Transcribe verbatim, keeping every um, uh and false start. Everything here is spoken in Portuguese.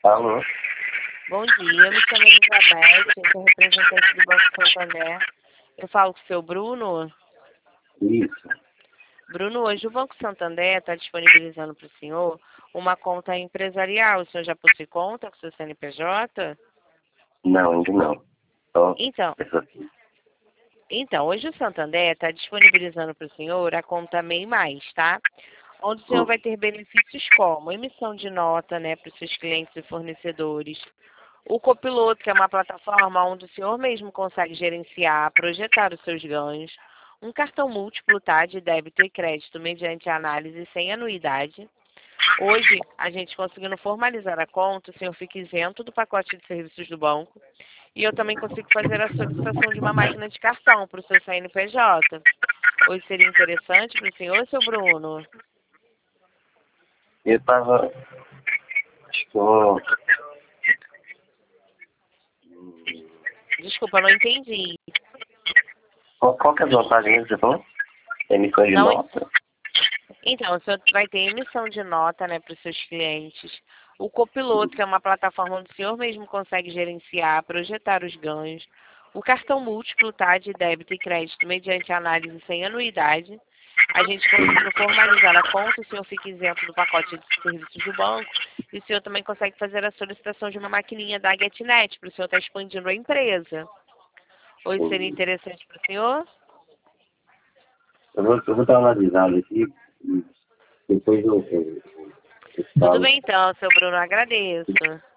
Alô? Bom dia, eu me chamo Elizabeth, eu sou representante do Banco Santander. Eu falo com o seu Bruno. Isso. Bruno, hoje o Banco Santander está disponibilizando para o senhor uma conta empresarial. O senhor já possui conta com o seu C N P J? Não, ainda não. Só Então, essa aqui. então hoje o Santander está disponibilizando para o senhor a conta MEI Mais, tá? Onde o senhor Hum. vai ter benefícios como emissão de nota, né, para os seus clientes e fornecedores. O Copiloto, que é uma plataforma onde o senhor mesmo consegue gerenciar, projetar os seus ganhos. Um cartão múltiplo, tá, de débito e crédito mediante análise sem anuidade. Hoje, a gente conseguindo formalizar a conta, o senhor fica isento do pacote de serviços do banco. E eu também consigo fazer a solicitação de uma máquina de cartão para o seu C N P J. Hoje seria interessante para o senhor, seu Bruno? Eu tava. Acho que eu. Desculpa, não entendi. Qual, qual que é a vantagem mesmo, você falou? Emissão de Não nota? Então, o senhor vai ter emissão de nota, né, para os seus clientes. O Copiloto, que é uma plataforma onde o senhor mesmo consegue gerenciar, projetar os ganhos. O cartão múltiplo, tá, de débito e crédito mediante análise sem anuidade. A gente conseguindo formalizar a conta, o senhor fica isento do pacote de serviços do banco. E o senhor também consegue fazer a solicitação de uma maquininha da GetNet, para o senhor estar expandindo a empresa. Hoje seria Hum. interessante para o senhor? Eu vou, eu vou dar uma analisada aqui e depois eu, eu, eu Tudo falo. bem então, seu Bruno, agradeço.